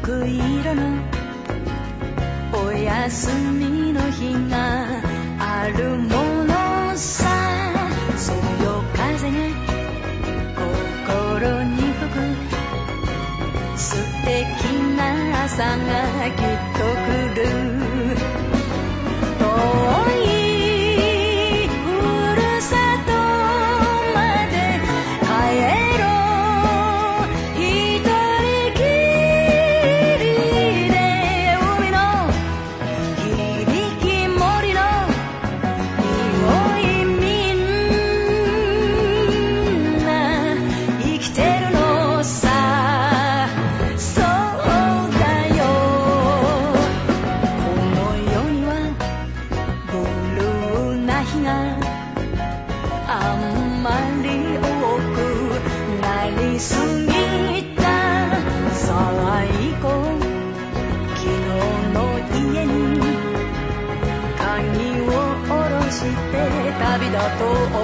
色のお休みの日があるものさ。そよ風が心に吹く素敵な朝がきっと来る。遠いふるさとまで帰ろう。一人きりで海の響き森の匂いみんな生きてるのさ。そうだよ。この世にはブルーな日があんまり多くなりすぎた。さあ行こう。昨日の家に鍵を下ろして旅だと思